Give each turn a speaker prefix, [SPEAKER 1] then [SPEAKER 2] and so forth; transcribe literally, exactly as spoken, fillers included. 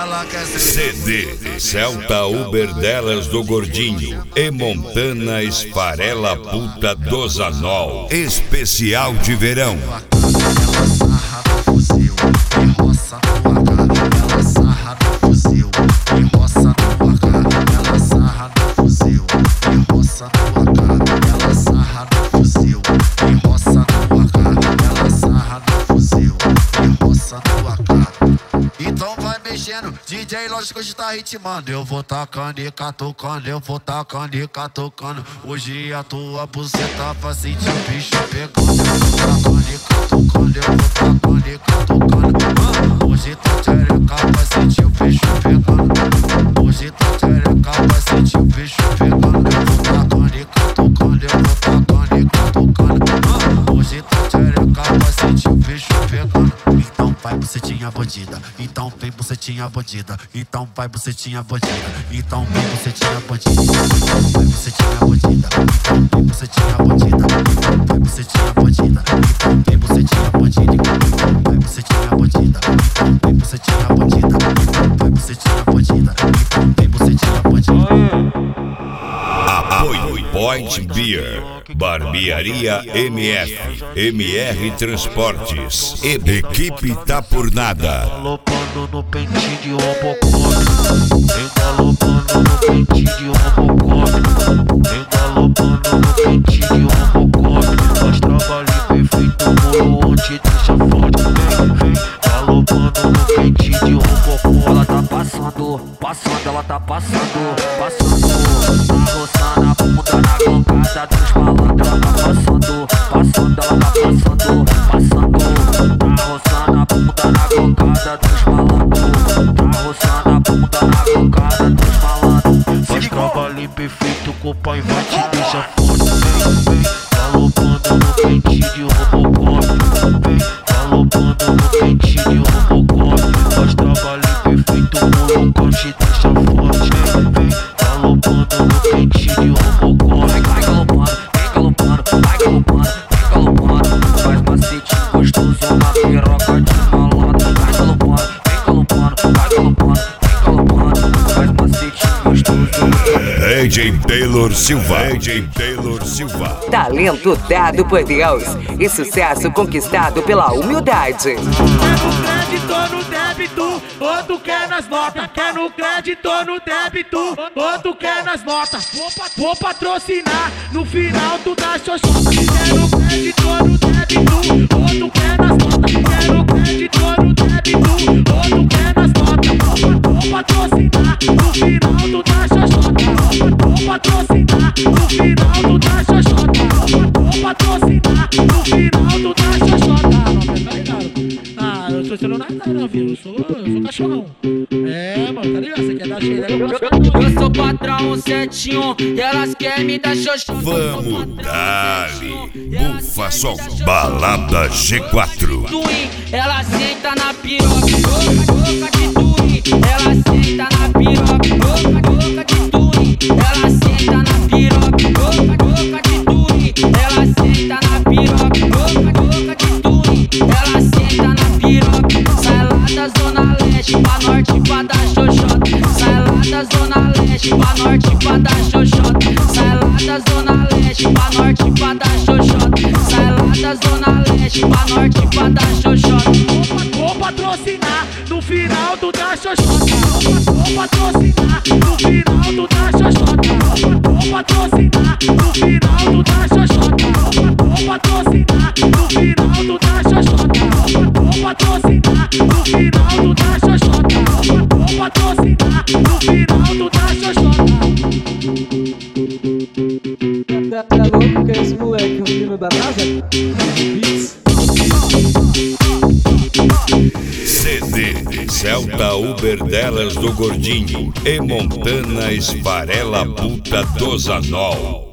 [SPEAKER 1] ela quer ser.
[SPEAKER 2] C D Celta Uber delas do Gordinho e Montana Esfarela Puta do Zanol. Especial de verão.
[SPEAKER 1] Ela sarra do fuzil e roça tua cara. Ela sarra do fuzil e roça tua cara. Ela sarra do fuzil e roça tua cara. Ela sarra do fuzil e roça tua cara. Ela sarra do fuzil e roça tua cara. Então vai mexendo, D J lógico hoje tá ritmando. Eu vou tacando e catucando, eu vou tacando e catucando. Hoje a tua buceta vai sentir o bicho pegando. Eu vou tacando e catucando, eu vou tacando e catucando. Hoje tá tchereca, vai sentir o bicho pegando. Hoje tá tchereca, vai sentir o bicho pegando. Eu vou tacando e catucando, eu vou tacando e catucando. Hoje tá tchereca, vai sentir o bicho pegando. Então vai bucetinha bandida, então vem bucetinha bandida, então vai bucetinha bandida, então vem bucetinha bandida, então vai bucetinha bandida, então vem bucetinha bandida, então vai bucetinha bandida, então vem bucetinha bandida, então vai bucetinha bandida, então vem bucetinha bandida, então vai bucetinha bandida, então vem bucetinha bandida.
[SPEAKER 2] Apoio Point Beer, Barbearia M F, M R Transportes e Equipe Tá Por Nada.
[SPEAKER 3] Galopando no pente de Robocop, vem galopando no pente de Robocop, vem galopando no pente de Robocop. Faz trabalho perfeito, bolo onde deixa forte. Vem, vem galopando no pente de Robocop. Ela tá passando, passando, ela tá passando, passando. Tá roçando a bunda na glocada dos malandros. Ela tá passando, passando, ela tá passando, passando. Tá roçando a bunda na glocada dos malandros. Tá roçando a bunda na glocada dos malandros. Faz trabalho perfeito, com o pai vai te deixar forte. Vem, vem galopando no pente de Robocop. Vem galopando no pente de Robocop. Faz trabalho perfeito, bolo que te deixa forte. Vem, vem galopando no pente de Robocop. Vai, vai galopando, vem galopando, vai galopando, vem galopando. Faz macete gostoso na piroca de malandro. Vai galopando, vem galopando, vai galopando, vem galopando. Faz macete gostoso.
[SPEAKER 2] A J Taylor Silva, A J Taylor Silva.
[SPEAKER 4] Talento dado por Deus e sucesso conquistado pela humildade.
[SPEAKER 5] Quer no crédito ou no débito, ou tu quer nas notas. Quer no crédito ou no débito, ou tu quer nas notas. Vou, pa vou patrocinar, no final tu dá xoxota. Quer no crédito ou no débito, ou tu quer nas notas. Quer no crédito ou no débito, ou tu quer nas notas. Vou, pa vou patrocinar, no final tu dá xoxota. Vou patrocinar, no final tu dá xoxota. Vou patrocinar, no final tu dá xoxota. Não, tá ligado? Ah, eu sou celular, não, filho. Eu sou, eu sou cachorrão. É, mano, tá ligado? Você quer dar cheiro, eu sou cachorrão.
[SPEAKER 6] Eu sou patrão sete um e elas querem me dar xoxota.
[SPEAKER 2] Vamos dali, bufa som, balada G quatro.
[SPEAKER 6] Ela senta na piroca, boca de tuim. Ela senta na piroca, boca de tuim. Ela senta na piroca, boca de tuim. Ela senta na piroca, boca de tuim. Ela senta na piroca. Sai lá da zona leste pra norte pra dar xoxota. Sai lá da zona leste pra norte pra dar xoxota. Sai lá da zona leste pra norte pra dar xoxota. Sai lá da zona leste pra norte pra dar xoxota.
[SPEAKER 5] Vou patrocinar, no final tu dá xoxota. Vou patrocinar, no final tu dá xoxota. Vou patrocinar, no final tu dá xoxota. Vou patrocinar, no final tu dá xoxota. Vou patrocinar, no final tu dá xoxota. Vou patrocinar, no final tu dá xoxota.
[SPEAKER 7] Tá, tá louco que é esse moleque, o menino da NASA?
[SPEAKER 2] C D Celta Uber delas do Gordinho e Montana Esfarela Puta do Zanol.